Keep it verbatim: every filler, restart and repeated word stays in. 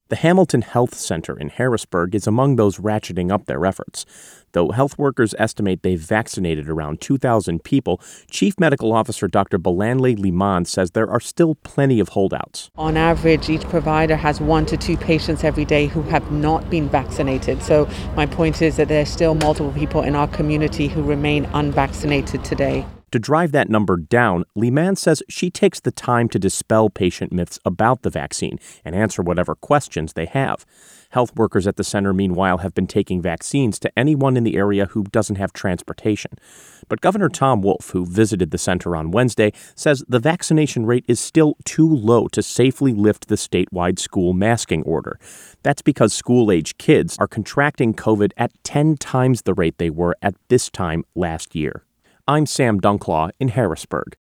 The Hamilton Health Center in Harrisburg is among those ratcheting up their efforts. Though health workers estimate they've vaccinated around two thousand people, Chief Medical Officer Doctor Bolanle Liman says there are still plenty of holdouts. On average, each provider has one to two patients every day who have not been vaccinated. So my point is that there's still multiple people in our community who remain unvaccinated today. To drive that number down, Liman says she takes the time to dispel patient myths about the vaccine and answer whatever questions they have. Health workers at the center, meanwhile, have been taking vaccines to anyone in the area who doesn't have transportation. But Governor Tom Wolf, who visited the center on Wednesday, says the vaccination rate is still too low to safely lift the statewide school masking order. That's because school-age kids are contracting COVID at ten times the rate they were at this time last year. I'm Sam Dunklaw in Harrisburg.